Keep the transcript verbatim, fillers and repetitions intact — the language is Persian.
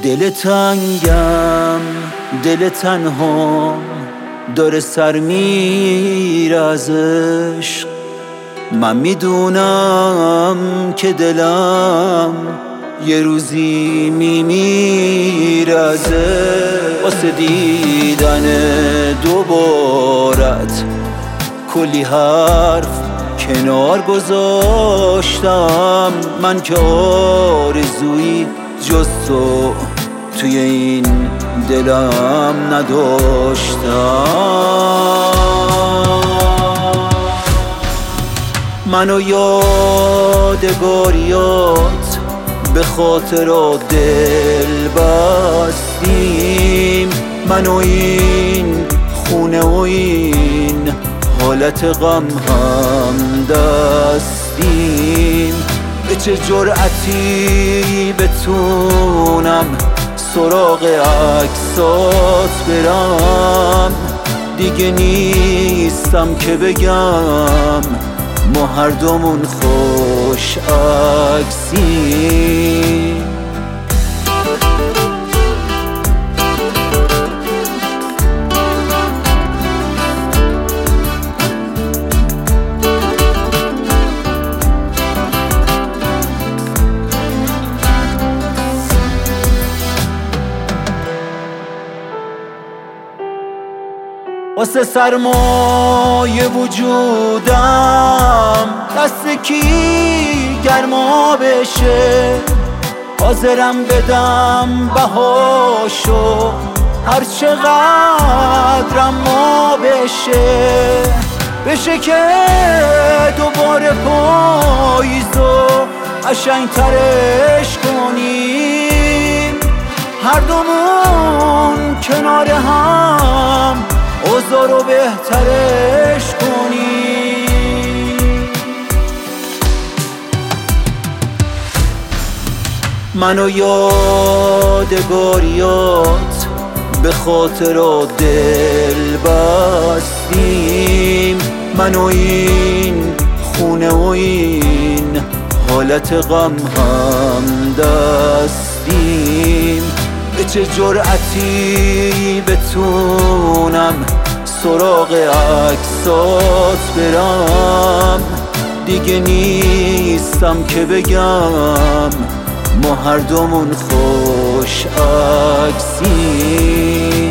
دل تنگم، دل تنها داره سر میره از عشق. من میدونم که دلم یه روزی میمیره از عشق. واسه دیدن دوبارت کلی حرف کنار گذاشتم. من که آرزویی جز تو توی این دلم نداشتم. منو یادگاریات به خاطر دل بستیم. منو این خونه و این حالت غم هم دستیم. به چه جرأتی بتونم سراغ عکسات برم؟ دیگه نیستم که بگم ما هر دومون خوش عکسیم. واسه سرمایه وجودم دست کی گرما بشه؟ حاضرم بدم بهاشو هر چقدرم ما بشه. بشه که دوباره پاییزو قشنگ‌ترش کنیم، هر دومون کنار هم اوضاع رو بهترش کنیم. منو یادگاریات به خاطر دل بستیم. منو این خونه و این حالت غم هم دستیم. به چه جرأتی بتونم سراغ عکسات برم؟ دیگه نیستم که بگم ما هر دومون خوش عکسیم.